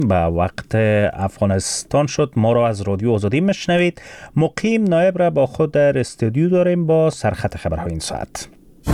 به وقت افغانستان شد. ما را از رادیو آزادی میشنوید. مقیم نایب را با خود در استودیو داریم با سرخط خبرهای این ساعت.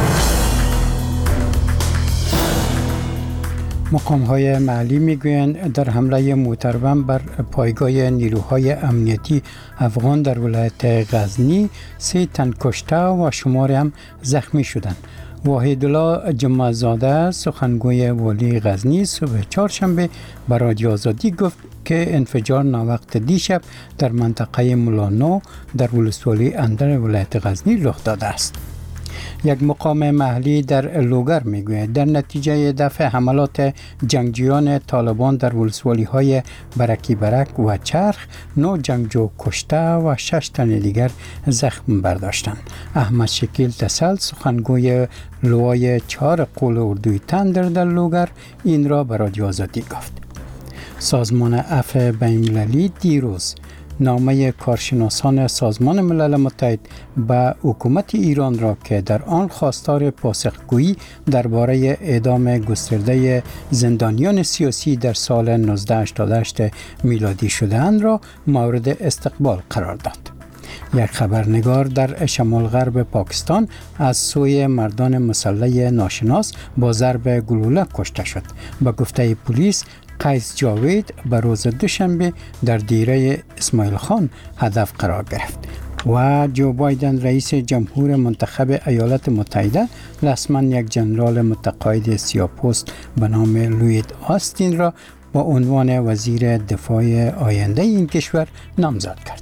مقام‌های محلی میگویند در حمله موتربم بر پایگاه نیروهای امنیتی افغان در ولایت غزنی 3 تن کشته و شماری هم زخمی شدند. وحیدالله جمعه‌زاده سخنگوی والی غزنی صبح چهارشنبه به رادیو آزادی گفت که انفجار ناوقت دیشب در منطقه مولانو در ولسوالی اندر ولایت غزنی رخ داده است. یک مقام محلی در لوگر میگوید در نتیجه دفع حملات جنگجویان طالبان در ولسوالی‌های برکی برک و چرخ 9 جنگجو کشته و 6 تن دیگر زخم برداشتند. احمد شکیل تسل سخنگوی لوای 4 قول اردوی تندر در لوگر این را به رادیو آزادی گفت. سازمان عفو بین‌المللی دیروز نامه کارشناسان سازمان ملل متحد به حکومت ایران را که در آن خواستار پاسخگویی درباره اعدام گسترده زندانیان سیاسی در سال 1988 میلادی شده‌اند را مورد استقبال قرار داد. یک خبرنگار در شمال غرب پاکستان از سوی مردان مسلح ناشناس با ضرب گلوله کشته شد. به گفته پلیس قیس جاوید به روز دوشنبه در دیره اسماعیل خان هدف قرار گرفت و جو بایدن رئیس جمهور منتخب ایالات متحده رسما یک جنرال متقاعد سیاه‌پوست به نام لوید آستین را با عنوان وزیر دفاع آینده این کشور نامزد کرد.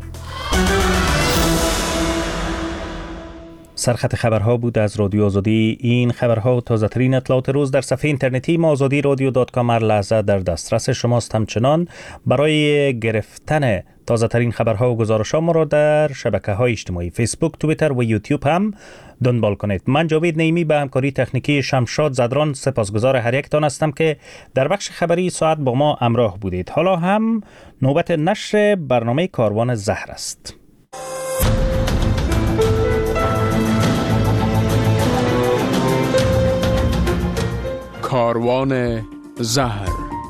سرخط خبرها بود از رادیو آزادی. این خبرها و تازه ترین اطلاعات روز در صفحه اینترنتی ما azadiradio.com هر لحظه در دسترس شماست. همچنان برای گرفتن تازه ترین خبرها و گزارش‌ها ما را در شبکه‌های اجتماعی فیسبوک، توییتر و یوتیوب هم دنبال کنید. من جاوید نیمی به همکاری تکنیکی شمشاد زدران سپاسگزار هر یکتان هستم که در بخش خبری ساعت با ما همراه بودید. حالا هم نوبت نشر برنامه کاروان زهر است. کاروان زهر.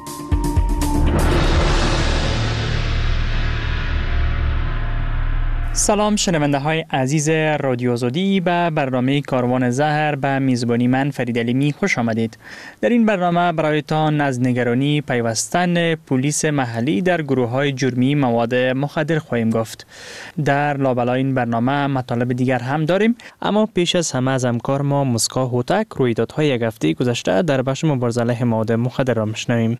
سلام شنونده های عزیز رادیو آزادی، به برنامه کاروان زهر به میزبانی من فرید علیمی خوش آمدید. در این برنامه برایتان از نگرانی پیوستن پلیس محلی در گروه های جرمی مواد مخدر خواهیم گفت. در لابلای این برنامه مطالب دیگر هم داریم، اما پیش از همه از همکار ما مسکا هوتک رویدادهای یک هفته گذشته در بخش مبارزه علیه مواد مخدر را میشنویم.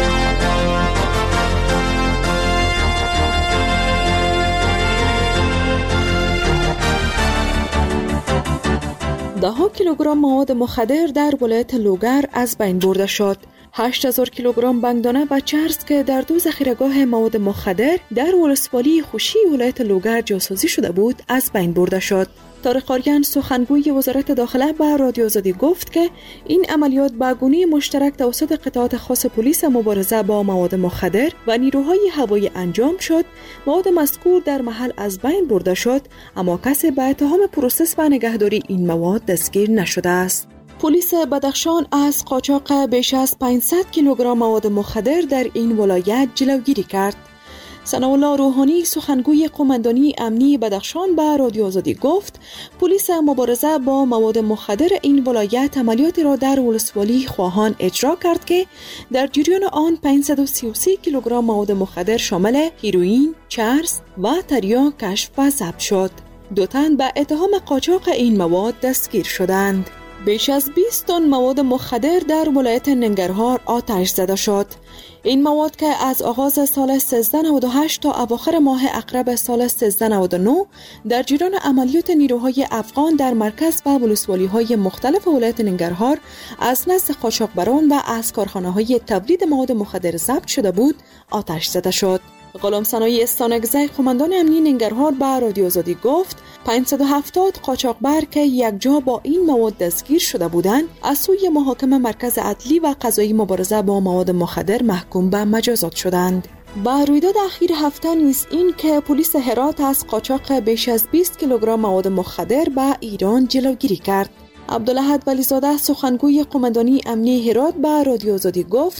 ده کیلوگرم مواد مخدر در ولایت لوگر از بین برده شد. 8000 کیلوگرم بنگدانه و چرس که در 2 ذخیره‌گاه مواد مخدر در ولسوالی خوشی ولایت لوگر جاسازی شده بود از بین برده شد. طارق آریان سخنگوی وزارت داخله به رادیو آزادی گفت که این عملیات به گونه مشترک توسط قطعات خاص پلیس مبارزه با مواد مخدر و نیروهای هوایی انجام شد. مواد مذکور در محل از بین برده شد، اما کسی به اتهام پروسس و نگهداری این مواد دستگیر نشده است. پلیس بدخشان از قاچاق بیش از 500 کیلوگرم مواد مخدر در این ولایت جلوگیری کرد. ثناءالله روحانی سخنگوی قماندانی امنی بدخشان به رادیو آزادی گفت پلیس مبارزه با مواد مخدر این ولایت عملیاتی را در ولسوالی خواهان اجرا کرد که در جریان آن 533 کیلوگرم مواد مخدر شامل هیروئین، چرس و تریاک کشف و ضبط شد. 2 تن به اتهام قاچاق این مواد دستگیر شدند. بیش از 20 تن مواد مخدر در ولایت ننگرهار آتش زده شد. این مواد که از آغاز سال 1398 تا اواخر ماه اقرب سال 1399 در جریان عملیات نیروهای افغان در مرکز و ولسوالی‌های مختلف ولایت ننگرهار از نزد قاچاقبران و از کارخانه‌های تولید مواد مخدر ضبط شده بود، آتش زده شد. غلام ثنایی استانگزی قماندان امنی ننگرهار به رادیو آزادی گفت 570 قاچاقبر که یک جا با این مواد دستگیر شده بودند از سوی محاکم مرکز عدلی و قضایی مبارزه با مواد مخدر محکوم به مجازات شدند. با رویداد اخیر هفته نیز این که پلیس هرات از قاچاق بیش از 20 کیلوگرم مواد مخدر به ایران جلوگیری کرد. عبدالاحد ولیزاده سخنگوی قماندانی امنی هرات به رادیو آزادی گفت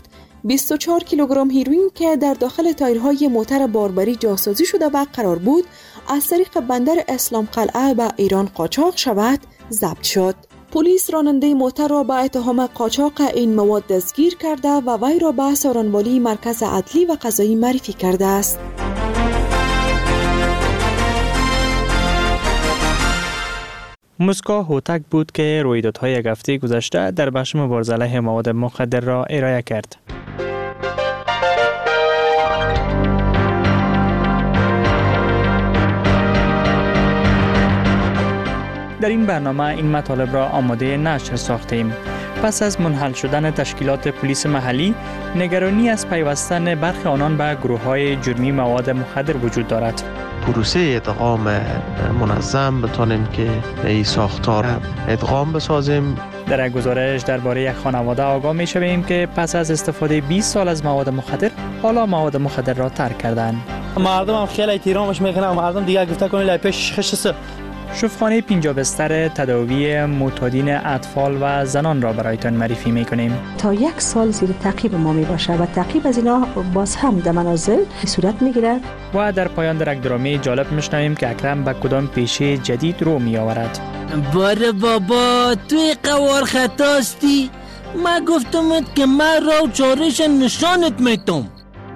24 کیلوگرم هیروئین که در داخل تایرهای موتر باربری جاسازی شده و قرار بود از طریق بندر اسلام قلعه به ایران قاچاق شود ضبط شد. پلیس راننده موتر را به اتهام قاچاق این مواد دستگیر کرده و وی را به سارنوالی مرکز عدلی و قضایی معرفی کرده است. مسکو هوتک بود که رویدادهای یک هفته گذشته در بخش مبارزه علیه مواد مخدر را ارائه کرد. در این برنامه این مطالب را آماده نشر ساختیم. پس از منحل شدن تشکیلات پلیس محلی، نگرانی از پیوستن برخی آنان به گروه‌های جرمی مواد مخدر وجود دارد. پروسه ادغام منظم بتونیم که این ساختار ادغام بسازیم. در گزارش درباره یک خانواده آگاه می‌شویم که پس از استفاده 20 سال از مواد مخدر، حالا مواد مخدر را ترک کردند. مردم هم خیلی احترامش میکنن، مردم دیگه گفته کنه لای پیش خشسه. شفاخانه 50 بستر تداوی معتادین اطفال و زنان را برایتان معرفی می‌کنیم. تا 1 سال زیر تعقیب ما میباشه و تعقیب از اینا باز هم در منازل صورت میگیره. و در پایان در یک درامه جالب میشنویم که اکرم به کدام پیشه جدید رو میآورد. باره بابا توی قوار خطاستی، من گفتمت که من را چارش نشانت میتم.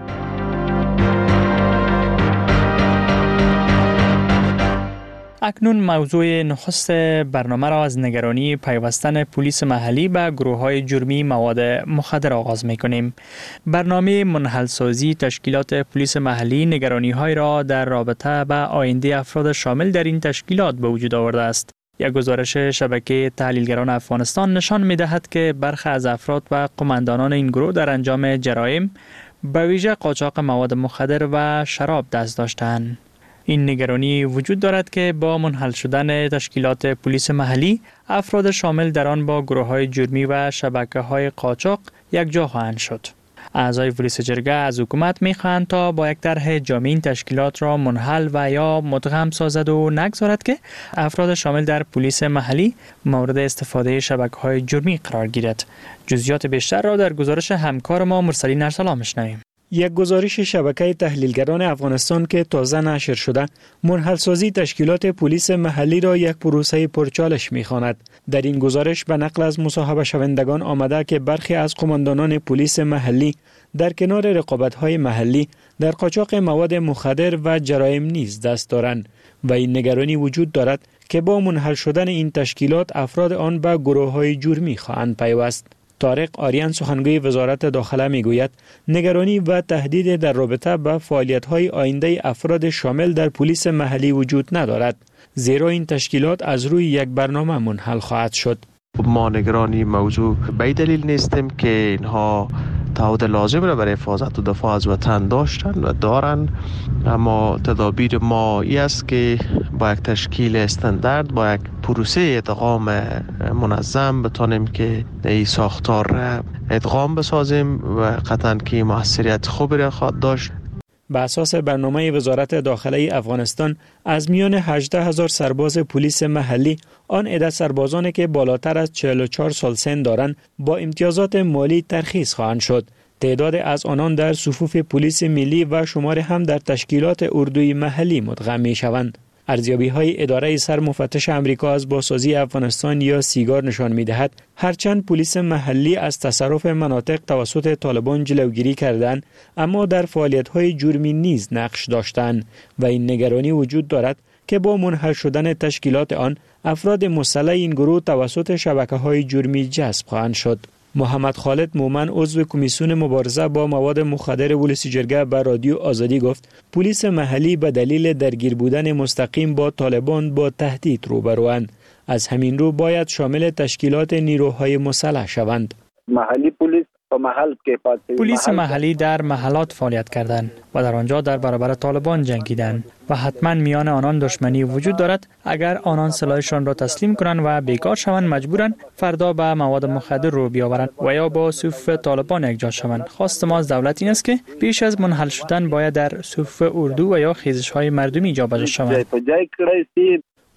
اکنون موضوع نخست برنامه را از نگرانی پیوستن پلیس محلی به گروه‌های جرمی مواد مخدر آغاز می‌کنیم. برنامه منحل‌سازی تشکیلات پلیس محلی نگرانی‌های را در رابطه با آینده افراد شامل در این تشکیلات به وجود آورده است. یک گزارش شبکه تحلیلگران افغانستان نشان می‌دهد که برخی از افراد و قماندانان این گروه در انجام جرایم به ویژه قاچاق مواد مخدر و شراب دست داشتند. این نگرانی وجود دارد که با منحل شدن تشکیلات پلیس محلی، افراد شامل در آن با گروه‌های جرمی و شبکه‌های قاچاق یکجا خواهند شد. اعضای پلیس جرگه از حکومت می‌خواهند تا با یک طرح جامع این تشکیلات را منحل و یا مدغم سازد و نگذارد که افراد شامل در پلیس محلی مورد استفاده شبکه‌های جرمی قرار گیرد. جزئیات بیشتر را در گزارش همکار ما مرسلین ارسلان می‌شنویم. یک گزارش شبکه تحلیلگران افغانستان که تازه نشر شده، منحل‌سازی تشکیلات پلیس محلی را یک پروسه پرچالش می‌خواند. در این گزارش به نقل از مصاحبه شوندگان آمده که برخی از قماندانان پلیس محلی در کنار رقابت‌های محلی در قاچاق مواد مخدر و جرایم نیز دست دارند و این نگرانی وجود دارد که با منحل شدن این تشکیلات افراد آن به گروه‌های جرمی خواهند پیوست. طارق آریان سخنگوی وزارت داخله میگوید نگرانی و تهدید در رابطه با فعالیت‌های آینده افراد شامل در پلیس محلی وجود ندارد، زیرا این تشکیلات از روی یک برنامه منحل خواهد شد. ما نگرانی موضوع به دلیل نیستیم که اینها تعهد لازم را برای حفاظت و دفاع از وطن داشتن و دارن، اما تدابیر ما ای است که با یک تشکیل استاندارد، با یک پروسه ادغام منظم بتونیم که این ساختار را ادغام بسازیم و قطعاً که موثریت خوبی را خواهد داشت. به اساس برنامه وزارت داخله افغانستان از میان 18,000 سرباز پلیس محلی، آن عدد سربازانی که بالاتر از 44 سال سن دارند با امتیازات مالی ترخیص خواهند شد. تعداد از آنان در صفوف پلیس ملی و شمار هم در تشکیلات اردوی محلی مدغم می شوند. ارزیابی‌های اداره سرمفتش آمریکا از بازسازی افغانستان یا سیگار نشان می‌دهد هرچند پلیس محلی از تصرف مناطق توسط طالبان جلوگیری کردند، اما در فعالیت‌های جرمی نیز نقش داشتند و این نگرانی وجود دارد که با منحل شدن تشکیلات آن افراد مسلح این گروه توسط شبکه‌های جرمی جذب خواهند شد. محمد خالد مومن عضو کمیسیون مبارزه با مواد مخدر ولسی جرگه به رادیو آزادی گفت پلیس محلی به دلیل درگیر بودن مستقیم با طالبان با تهدید روبروند. از همین رو باید شامل تشکیلات نیروهای مسلح شوند. محلی پلیس محلی در محلات فعالیت کردند و در آنجا در برابر طالبان جنگیدند و حتما میان آنان دشمنی وجود دارد. اگر آنان سلاحشان را تسلیم کنند و بیکار شوند مجبورند فردا به مواد مخدر رو بیاورند و یا با صفوف طالبان یکجا شوند. خواست ما از دولت این است که پیش از منحل شدن باید در صفوف اردو و یا خیزش‌های مردمی جابجا شوند.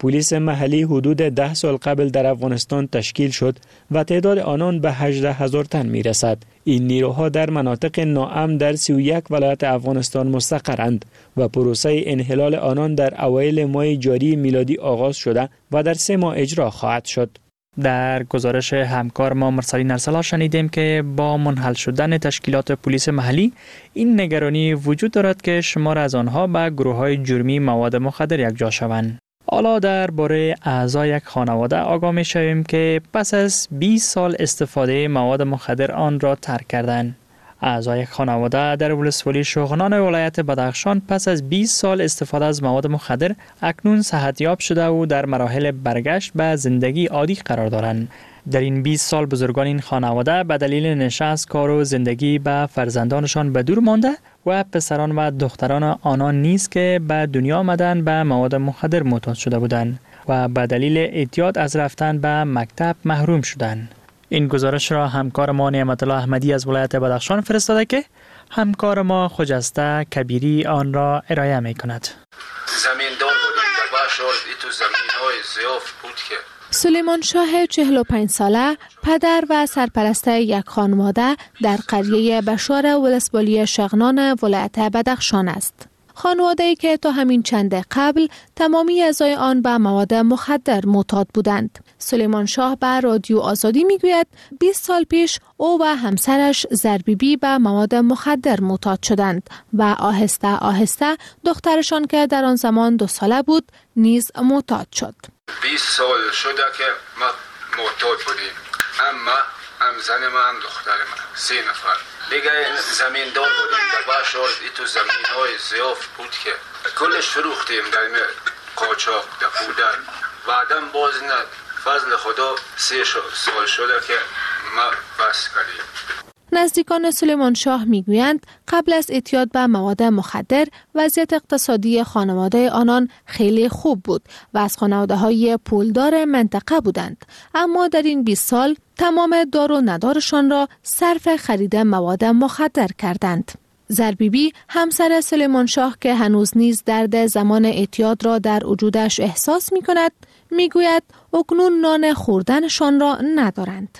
پلیس محلی حدود 10 سال قبل در افغانستان تشکیل شد و تعداد آنان به 18,000 تن می رسد. این نیروها در مناطق ناامن در 31 ولایت افغانستان مستقرند و پروسه انحلال آنان در اوایل ماه جاری میلادی آغاز شده و در 3 ماه اجرا خواهد شد. در گزارش همکار ما مرسلین ارسلا شنیدیم که با منحل شدن تشکیلات پلیس محلی این نگرانی وجود دارد که شمار از آنها به گروه‌های جرمی مواد مخدر یکجا شوند. حالا درباره اعضای یک خانواده آگاه می‌شویم که پس از 20 سال استفاده مواد مخدر آن را ترک کردند. اعضای یک خانواده در ولسوالی شغنان ولایت بدخشان پس از 20 سال استفاده از مواد مخدر اکنون صحتیاب شده و در مراحل برگشت به زندگی عادی قرار دارند. در این 20 سال بزرگان این خانواده به دلیل نشست کار و زندگی به فرزندانشان به دور مانده و پسران و دختران آنان نیز که به دنیا آمدن به مواد مخدر معتاد شده بودند و به دلیل اعتیاد از رفتن به مکتب محروم شدند. این گزارش را همکار ما نعمت الله احمدی از ولایت بدخشان فرستاده که همکار ما خجسته کبیری آن را ارائه می کند. زمیندار بودیم در باشور تو زمین‌های زیاف بود که سلیمان شاه 45 ساله پدر و سرپرست یک خانواده در قریه بشار ولسوالی شغنان ولایت بدخشان است. خانواده‌ای که تا همین چند قبل تمامی اعضای آن به مواد مخدر معتاد بودند. سلیمان شاه به رادیو آزادی میگوید 20 سال پیش او و همسرش زربیبی به مواد مخدر معتاد شدند و آهسته آهسته دخترشان که در آن زمان 2 ساله بود نیز معتاد شد. 20 سال شده که ما معتاد بودیم، اما هم زن من هم دختر من 3 نفر دیگه زمیندار بودیم در باشور تو زمین‌های زیاف بود که کلش فروختیم در قاچاق در پودر. بعدم باز نه فضل خدا 3 سال شده که ما بس کردیم. نزدیکان سلیمان شاه میگویند قبل از اعتیاد به مواد مخدر وضعیت اقتصادی خانواده آنان خیلی خوب بود و از خانواده‌های پولدار منطقه بودند، اما در این 20 سال تمام دار و ندارشان را صرف خرید مواد مخدر کردند. زربیبی همسر سلیمان شاه که هنوز نیز درد زمان اعتیاد را در وجودش احساس می کند میگوید اکنون نان خوردنشان را ندارند.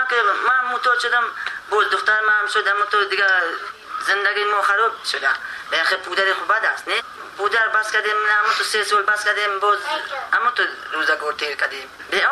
من معتاد شدم، باز دختر من هم شدم، تو دیگه زندگی ما خراب شده. بخیر پودر خوب بد است نه؟ پودر بس کردیم، اما تو 3 سال بس کردیم، باز اما تو روزگار تیر کردیم.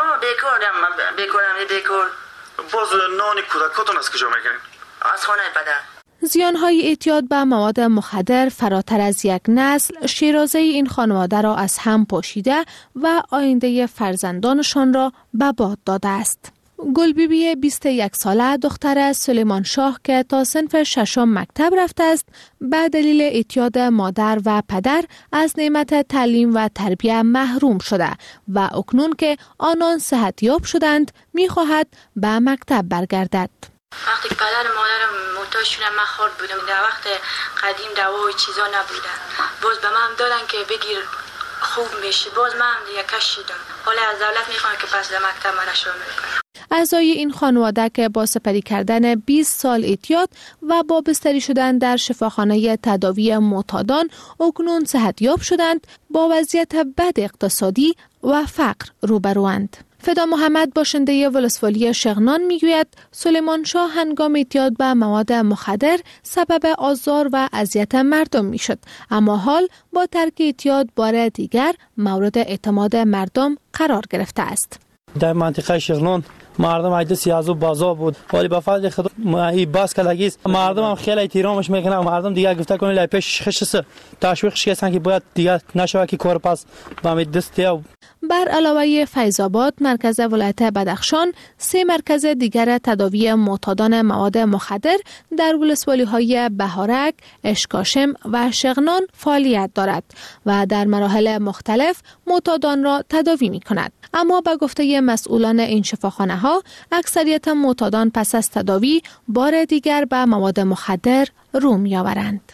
بیکار باز نان کودکاتون از کجا میگیرین؟ از خانه پدر. زیانهای اعتیاد به مواد مخدر فراتر از یک نسل شیرازه این خانواده را از هم پاشیده و آینده فرزندانشان را به باد داده است. گلبیبی 21 ساله دختر سلیمان شاه که تا صنف 6 مکتب رفته است به دلیل اعتیاد مادر و پدر از نعمت تعلیم و تربیت محروم شده و اکنون که آنان صحتیاب شدند می‌خواهد به مکتب برگردد. وقتی که پدر مادرم معتاد شدن من خورد بودم، در وقت قدیم دوا و چیزا نبودن، باز به من دادن که بگیر خوب میشه، باز من دیگه کشیدم. حالا از دولت میخوام که پس در مکتب من شامل کنم. اعضای این خانواده که با سپری کردن 20 سال اعتیاد و با بستری شدن در شفاخانه تداوی معتادان اکنون صحتیاب شدند، با وضعیت بد اقتصادی و فقر روبروند. فدا محمد باشنده ولسوالی شغنان میگوید سلیمان شاه هنگام اعتیاد به مواد مخدر سبب آزار و اذیت مردم میشد، اما حال با ترک اعتیاد بار دیگر مورد اعتماد مردم قرار گرفته است. در منطقه شغنان مردم عیده سیازو بازا بود، ولی با فضل خدا این باز کلگیست مردم هم خیلی احترامش میکنن. مردم دیگه گفته کنه لای پیش خشسه تشویقش کردن که باید دیگه نشوه که کار پس با می دسته. بر علاوه فیض‌آباد مرکز ولایت بدخشان 3 مرکز دیگر تداوی معتادان مواد مخدر در ولسوالی‌های بهارک، اشکاشم و شغنان فعالیت دارد و در مراحل مختلف معتادان را تداوی می‌کند. اما به گفته مسئولان این شفاخانه‌ها اکثریت معتادان پس از تداوی بار دیگر به مواد مخدر رو می‌آورند.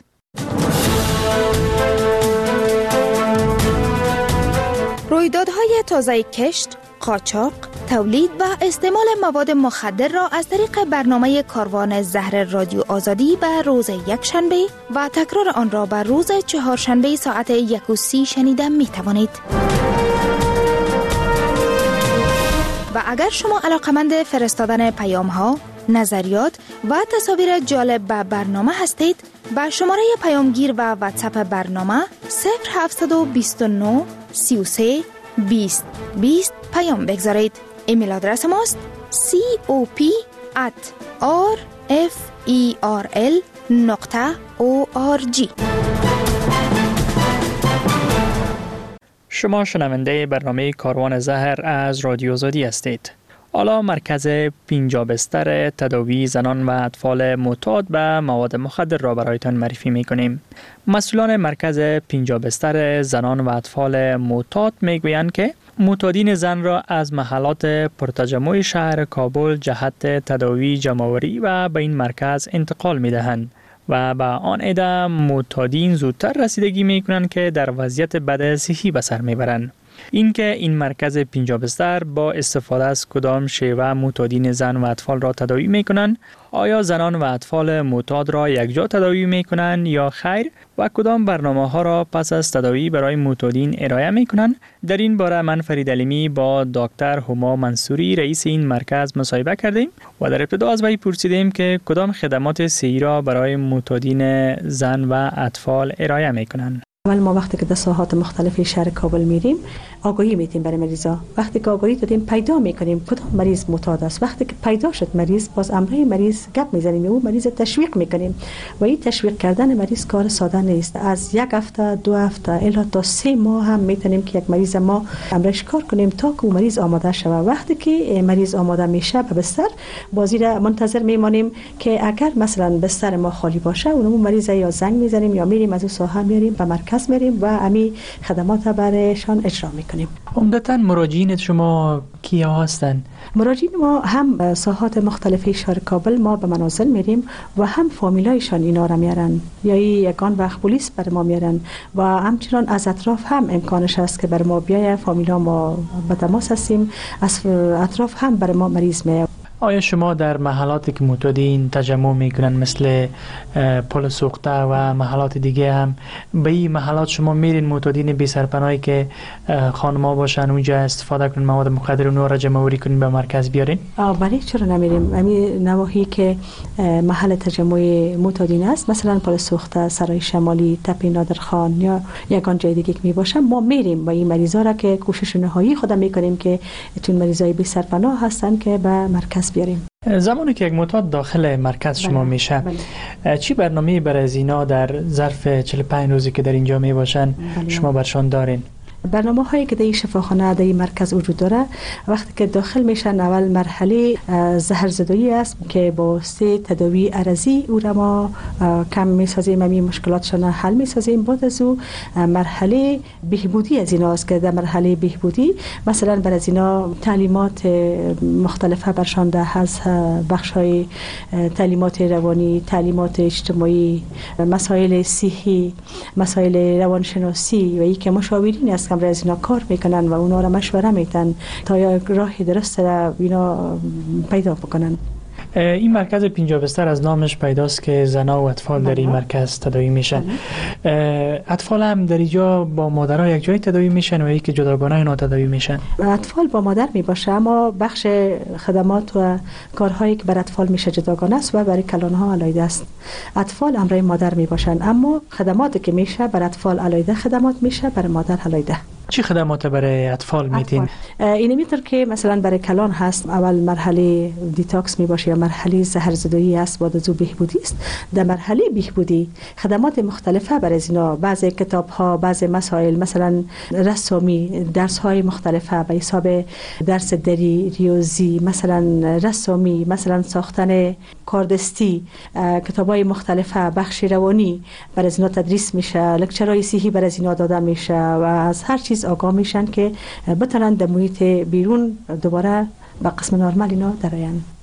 رویدادهای تازه کشت، قاچاق، تولید و استعمال مواد مخدر را از طریق برنامه کاروان زهر رادیو آزادی به روز یکشنبه و تکرار آن را به روز چهارشنبه ساعت 1:30 شنیده می توانید. و اگر شما علاقمند فرستادن پیام ها، نظریات و تصاویر جالب به برنامه هستید، با شماره پیامگیر و واتساپ برنامه 0729 33 20 20 پیام بگذارید. ایمیل آدرس ماست cop@rferl.org. شما شنونده برنامه کاروان زهر از رادیو آزادی هستید. حالا مرکز 50 بستر تداوی زنان و اطفال معتاد به مواد مخدر را برایتان معرفی می‌کنیم. مسئولان مرکز 50 بستر زنان و اطفال معتاد می‌گویند که معتادین زن را از محلات پرتجمع شهر کابل جهت تداوی جمع‌آوری و به این مرکز انتقال می‌دهند و به آن عده معتادین زودتر رسیدگی می‌کنند که در وضعیت بد صحی به سر می‌برند. اینکه این مرکز 50 بستر با استفاده از کدام شیوه معتادین زن و اطفال را تداوی می‌کنند؟ آیا زنان و اطفال معتاد را یکجا تداوی می‌کنند یا خیر؟ و کدام برنامه‌ها را پس از تداوی برای معتادین ارائه می‌کنند؟ در این باره من فرید علیمی با دکتر هما منصوری رئیس این مرکز مصاحبه کردیم و در ابتدا از وی پرسیدیم که کدام خدمات صحی را برای معتادین زن و اطفال ارائه می‌کنند. اول ما وقتی که در ساحات مختلف شهر کابل میریم آگاهی میدیم برای مریضا. وقتی که آگاهی دادیم پیدا میکنیم کدام مریض معتاد است. وقتی که پیدا شد مریض باز امروی مریض گپ میزنیم و مریض تشویق میکنیم و این تشویق کردن مریض کار ساده نیست. از یک هفته 2 هفته الی تا 3 ماه هم میتونیم که یک مریض ما امروش کار کنیم تا که مریض آماده شود. وقتی که مریض آماده میشه به بستر بازی را منتظر میمانیم که اگر مثلا بستر ما خالی باشه اونمون مریض یا زنگ میزنیم یا میریم از اون ساحه میاریم به مرکز میریم و امی خدمات برایشان اجرا میکنیم. عمدتاً مراجعین شما کیا هستند؟ مراجعین ما هم ساحات مختلف شهر کابل ما به منازل میریم و هم فامیلایشان اینا را میارن یا یگان وقت پلیس بر ما میارن و همچنان از اطراف هم امکانش هست که بر ما بیایه. فامیلا ما به تماس هستیم، از اطراف هم بر ما مریض میاد. آیا شما در محلاتی که معتادین تجمع میکنن مثل پل سوخته و محلات دیگه هم به این محلات شما میرین معتادین بی سرپناهی که خانما باشن اونجا استفاده کنن مواد مخدر اونها را جمع آوری کنین به مرکز بیارین؟ بله چرا نمیریم. همین نواحی که محل تجمع معتادین است مثلا پل سوخته، سرای شمالی، تپه نادرخان یا یگان جای دیگه که می باشه ما میریم با این مریضا را که کوشش نهایی خود میکنیم که چون مریضای بی سرپناه هستن که به مرکز بیاریم. زمانی که یک معتاد داخل مرکز شما میشه چی برنامه‌ای برای از اینا در ظرف 45 روزی که در اینجا می باشن شما برشان دارین؟ برنامه هایی که در این شفاخانه در این مرکز وجود داره وقتی که داخل میشن اول مرحله زهرزدایی است که با 3 تداوی عرضی او را ما کم میسازیم، همین مشکلاتشان حل میسازیم. بعد از او مرحله بهبودی از اینا است که در مرحله بهبودی مثلا بر از اینا تعلیمات مختلفه برشان ده از بخش های تعلیمات روانی، تعلیمات اجتماعی، مسائل صحی، مسائل روانشناسی و ای که مشاورین است که از اینا کار میکنن و اونا را مشوره میتن تا یا راه درست را اینا پیدا بکنن. این مرکز 50 بستر از نامش پیداست که زنا و اطفال در این مرکز تداوی میشن. اطفال هم در اینجا با مادرها یک جای تداوی میشن و یکی جداگانه اینا تداوی میشن؟ اطفال با مادر میباشه اما بخش خدمات و کارهایی که بر اطفال میشه جداگانه است و برای کلانها علیده است. اطفال امرای مادر میباشن اما خدماتی که میشه بر اطفال علیده خدمات میشه بر مادر علیده. چی خدمات برای اطفال میتین؟ این میتر که مثلا برای کلان هست اول مرحله دیتاکس میباشه یا مرحله زهرزدایی است، بعد از او بهبودی است. در مرحله بهبودی خدمات مختلفه برای اینا، بعضی کتاب ها، بعضی مسائل مثلا رسمی، درس های مختلفه به حساب درس دری، ریاضی، مثلا رسمی، مثلا ساختن کاردستی، کتاب های مختلفه، بخش روانی برای اینا تدریس میشه، لکچرهای صحی برای اینا داده میشه و از هر چیز آگاه میشن که بتونن در محیط بیرون دوباره به قسم نرمال اینا درآیند.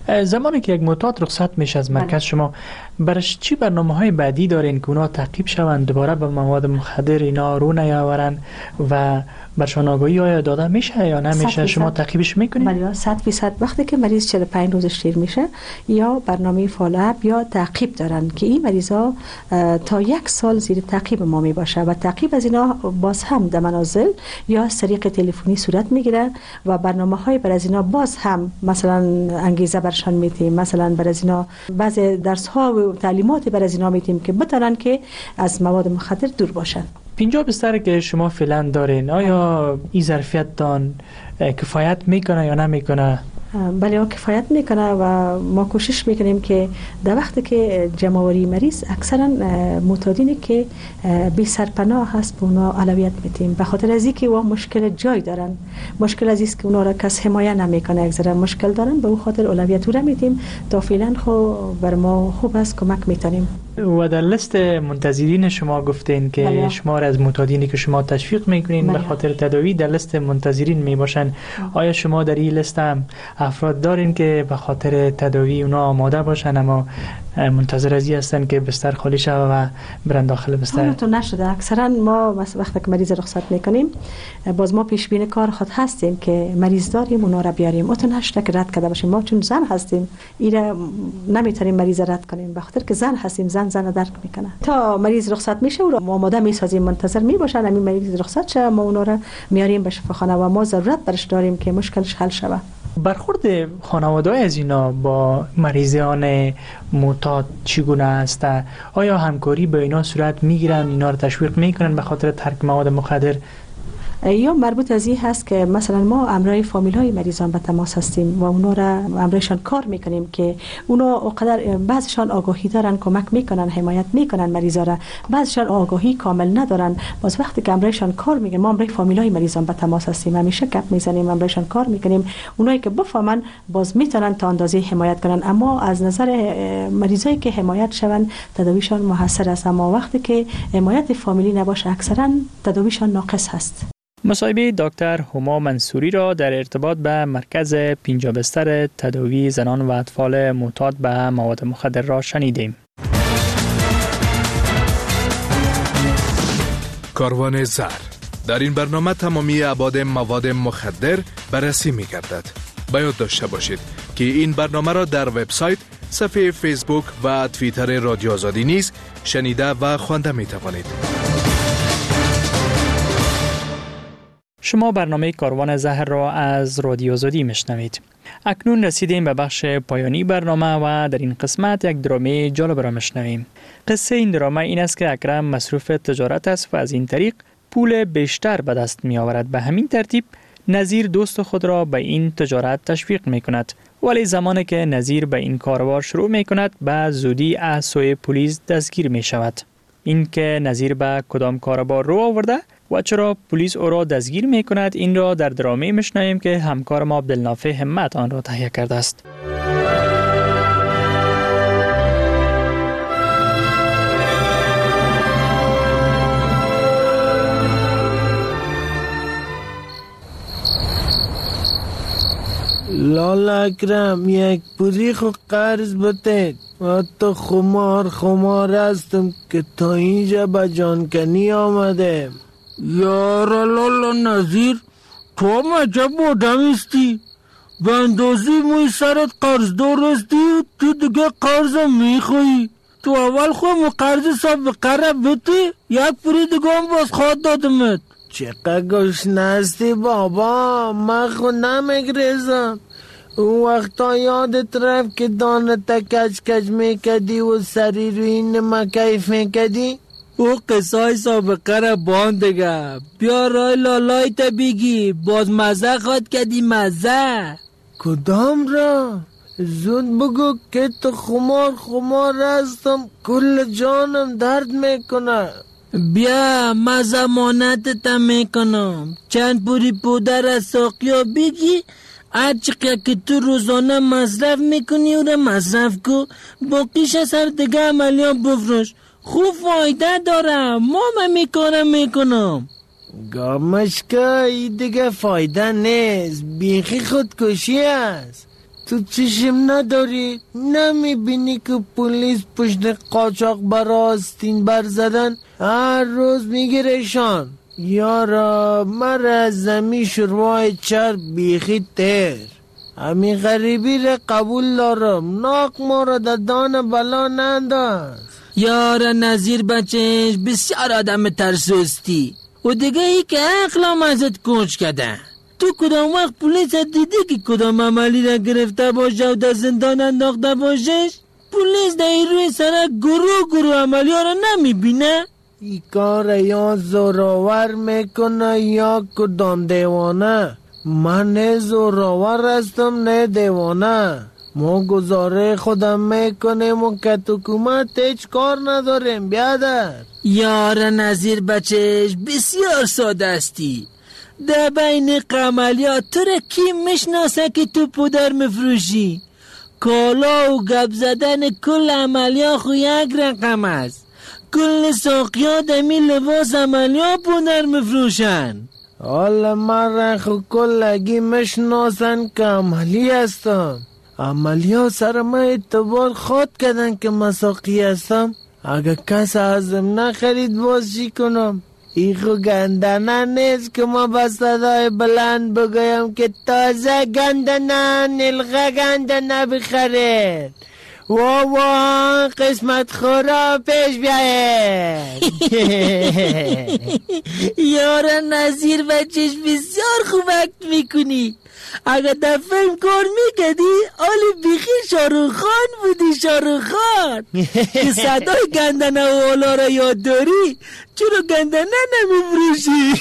زمانی که یک معتاد رخصت میشه از مرکز شما، برش چی برنامه‌های بعدی دارین که اونا تعقیب شوند، دوباره به مواد مخدر اینا رو نیاورن و برشان آگاهی آیا داده میشه یا نمیشه؟ شما تعقیبش میکنید؟ بله 100% وقتی که مریض 45 روزش تیر میشه یا برنامه فالوآپ یا تعقیب دارن که این مریضا تا 1 سال زیر تعقیب ما می باشه و تعقیب از اینا باز هم در منازل یا از طریق تلفنی صورت میگیره و برنامه‌های بر از اینا باز هم مثلا انگیزه برشان میتیم، مثلا بر از اینا بعض درس ها و تعلیمات بر از اینا میتیم که بتونن که از مواد مخدر دور باشن. 50 بستر که شما فعلا دارین آیا این ظرفیت دان کفایت میکنه یا نمیکنه؟ بله کفایت میکنه و ما کوشش میکنیم که در وقتی که جمع‌آوری مریض اکثرا معتادینی که بی سرپناه هست به اونا اولویت میدیم، به خاطر از اینکه و مشکل جای دارن، مشکل از است که اونا را کس حمایت نمیکنه، اکثرا مشکل دارن، به اون خاطر اولویت را میدیم تا فعلا خو بر ما خوب است کمک میتونیم. و در لیست منتظرین شما گفتین که بله. شمار از معتادینی که شما تشویق میکنین به خاطر تداوی در لیست منتظرین میباشن، آیا شما در این لیست هم افراد دارین که به خاطر تداوی اونا آماده باشن اما منتظر ازی هستن که بستر خالی شود و برن داخل بستر؟ تو نشده. اکثرا ما وقتی که مریض رخصت میکنیم باز ما پیش بین کار خود هستیم که مریض داریم اونا را بیاریم، اتون نشده که رد کرده باشیم. ما چون زن هستیم ایره نمیتونیم مریض رد کنیم به خاطر که زن هستیم، زن درک میکنه. تا مریض رخصت میشه او را ما آماده میسازیم، منتظر میباشن همین مریض رخصت شه، ما اونا را میاریم به شفاخانه و ما ضرورت برش داریم که مشکلش حل شود. برخورد خانواده‌های از اینا با مریضان معتاد چگونه است؟ آیا همکاری با اینا صورت میگیرن، اینا رو تشویق میکنن به خاطر ترک مواد مخدر؟ یا مربوط از این هست که مثلا ما امرای فامیل های مریضان به تماس هستیم و اونا را امرایشان کار میکنیم که اونا اونقدر بعضیشان آگاهی دارن، کمک میکنن، حمایت میکنن مریضا را، بعضیشان آگاهی کامل ندارن. باز وقتی که امرایشان کار میکنیم، ما امرای فامیل های مریضان به تماس هستیم، همیشه گپ میزنیم، امرایشان کار میکنیم، اونایی که بفهمن باز میتونن تا اندازه حمایت کنن. اما از نظر مریضایی که حمایت شون تداویشان موثر است، اما وقتی که حمایت فامیلی نباشه اکثرا تداویشان ناقص هست. مصاحبه دکتر هما منصوری را در ارتباط به مرکز 50 بستر تداوی زنان و اطفال معتاد به مواد مخدر را شنیدیم. کاروان زهر در این برنامه تمامی ابعاد مواد مخدر بررسی می گردد. باید داشته باشید که این برنامه را در وبسایت، صفحه فیسبوک و توییتر رادیو آزادی نیز شنیده و خوانده می توانید. شما برنامه کاروان زهر را از رادیو آزادی میشنوید. اکنون رسیدیم به بخش پایانی برنامه و در این قسمت یک درامه جالب را میشنویم. قصه این درامه این است که اکرم مصروف تجارت است و از این طریق پول بیشتر به دست می آورد. به همین ترتیب نظیر دوست خود را به این تجارت تشویق می کند. ولی زمانی که نظیر به این کاروبار شروع می کند به زودی از سوی پلیس دستگیر می شود. این که نظیر به کدام کاروبار رو آورده و چرا پلیس او را دستگیر می کند این را در درامه میشنویم که همکار ما عبدالنافع همت آن را تهیه کرده است. لالا اکرم یک پولی خو قرض بده و تو خمار هستم که تا اینجا به جانکنی آمده. یارا لالا نظیر تو مجب آدم استی، به اندازی موی سرت قرض دارستی و تو دیگه قرضم میخوایی. تو اول خواهم قرض صاحب قرب بده یک پولی دیگه هم باز خواهد دادمت. چقدر گشنه هستی بابا، من خود نمیگریزم. اون وقتا یادت رفت که دانتا کچ میکدی و سری روی این مکیف میکدی؟ او قصه های سابقه را باندگه، بیا رای لالای تا بگی، باز مزه خواد کدی مزه. کدام را؟ زود بگو که تو خمار هستم، کل جانم درد میکنه. بیا من زمانتتا میکنم، چند پوری پودر از ساقیا بگی، هر چقدر که تو روزانه مصرف میکنی او را مصرف کن، باقیش از هر دیگه عملیان بفروش، خوب فایده داره. ما میکارم میکنم. گامشکا ای دیگه فایده نیست، بیخی خودکشی است. تو تو چشم نداری؟ نمیبینی که پلیس پشت قاچاق براستین بر زدن هر روز میگیرشان؟ یارا مر از زمین شروع چرب بیخی تر، همین غریبی را قبول دارم، ناک ما را در دان بلا ننداز. یارا نظیر بچهش بسیار آدم ترسوستی و دیگه ای که عقلم ازت کوچ کردن. تو کدام وقت پلیس دیدی که کدام عملی را گرفته باشه و در زندان انداخته باشش؟ پلیس در روی سرک گروه عملی ها را نمیبینه؟ ای کار یا زوراور میکنه یا کدام دیوانه. من نه زوراور هستم نه دیوانه. ما گزاره خودم میکنیم و که تو حکومت هیچ کار نداریم. بیادر یار نظیر بچهش بسیار ساده استی. در بین قملیات تو را کی میشناسه که تو پودر مفروشی؟ کالا و گپ زدن کل عملیات خو یک رقم است. کل ساقیا دمی لباس عملیات پودر مفروشن. حالا من را خو کلگی میشناسن که عملی هستم. عملیات سر ما اعتبار خواد کردن که مساقی هستم. اگه کس ازم نخرید بازی کنم. ایخو گندنه نیست که ما با صدای بلند بگویم که تازه گندنه نلغه گندنه بخرید. وا قسمت خورا پیش بیاید. یارا نظیر بچهش بسیار خوب اکت میکنی. اگه در فیلم کار میکردی آلی بیخی شاروخ خان بودی. شاروخ خان که صدای گندنه و اولا را یاد داری. چرا گندنه نمیفروشی؟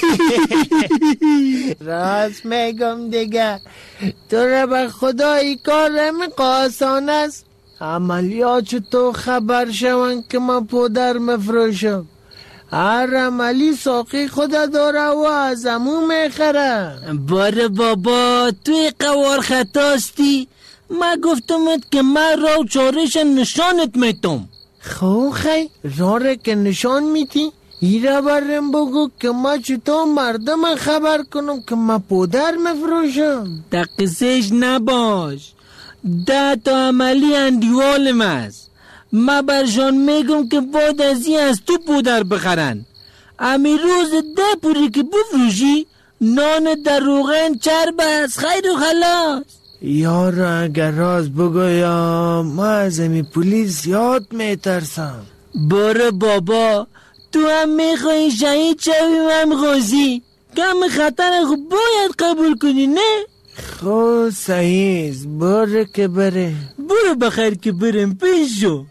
راست میگم دیگه. تو را به خدا ای کار آسان است. عملیات تو خبر شون که من پودر مفروشم. هر عملی ساقی خود داره و از امو میخره. باره بابا توی قوار خطاستی. من گفتمت که من راو چارش نشانت میتم. خی راره که نشان میتی؟ ایره برم بگو که ما چطور مردم خبر کنم که من پودر مفروشم. دقیقش نباش. 10 تا عملی اندیوالم است. ما برشان میگم که بعد از این از تو پودر بخرن. امی روز 10 پوری که بفروشی نان در روغن چرب است. خیر و خلاص. یارو اگر راست بگویم ما از امی پولیس یاد میترسم. باره بابا تو هم میخوایی شهید شویم هم غازی. کم خطر خوب باید قبول کنی نه؟ خب صحیح باره که بره. برو بخیر که برم پیش شو.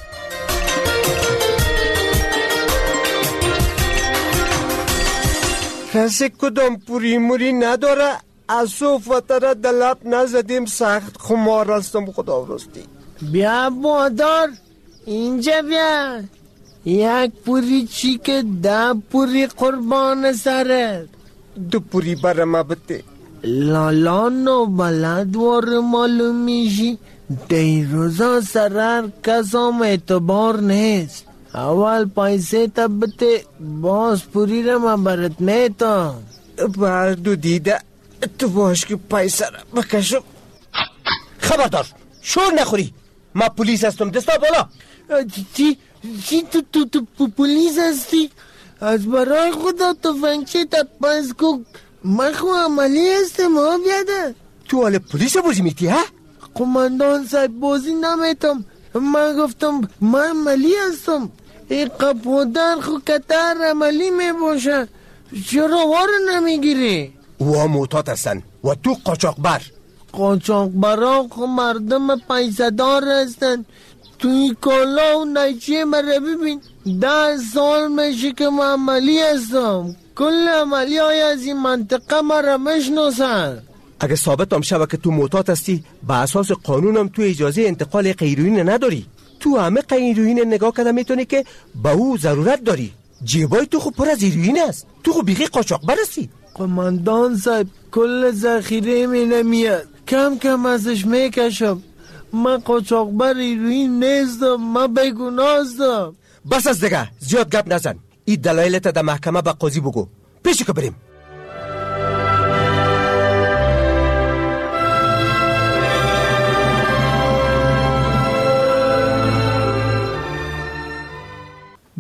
کسی کدام پوری موری نداره. از صوفتره دلب نزدیم سخت خمار هستم خدا راستی. بیا بادار اینجا بیا. یک پوری چی که 10 پوری قربان سرت. 2 پوری برم بده. لالان و بلد وار معلوم میشی. دیروزا سرر کسام اعتبار نیست. اول پیسه تا بده باز پوری را من برات میتم. بردو دیده تو باش که پیسه را بکشم. خبردار شور نخوری. ما پولیس هستم. دستا بالا. چی تو پولیس هستی؟ از برای خدا تفنگچه تا پس کو. من خو عملی هستم ها بیاده. تو حال پولیس بازی میتی ها؟ قماندان صاحب بازی نمیتم. من گفتم من عملی هستم. این قپودر خو کتر عملی میباشه. چرا وار نمیگیری؟ و معتاد هستن و تو قاچاقبر. قاچاقبرا خو مردم پیسه دار هستن. توی کالا و نیچه مره ببین 10 سال میشه که من عملی هستم. کل عملی های از این منطقه مرا میشناسن. اگه ثابت هم شود که تو معتاد هستی به اساس قانونم تو اجازه انتقال غیررویین نداری. تو همه غیررویین نگاه کرده میتونی که به او ضرورت داری. جیبای تو خوب پر از هیروئین است. تو خوب بیخی قاچاقبر هستی. قماندان صاحب کل ذخیره می نمیاد. کم کم ازش میکشم. من قاچاقبر هیروئین نیستم. من بیگناه هستم. بس از دیگه زیاد گپ نزن. این دلایلت در محکمه به قاضی بگو. پیشی که بریم.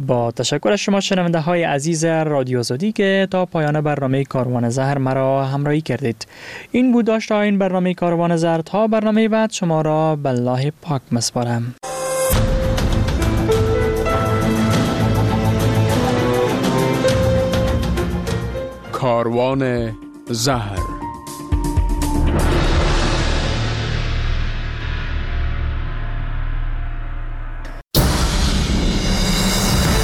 با تشکر از شما شنونده های عزیز رادیو آزادی که تا پایان برنامه کاروان زهر مرا همراهی کردید. این بود داشته این برنامه کاروان زهر. تا برنامه بعد شما را به الله پاک مسپارم. کاروان زهر.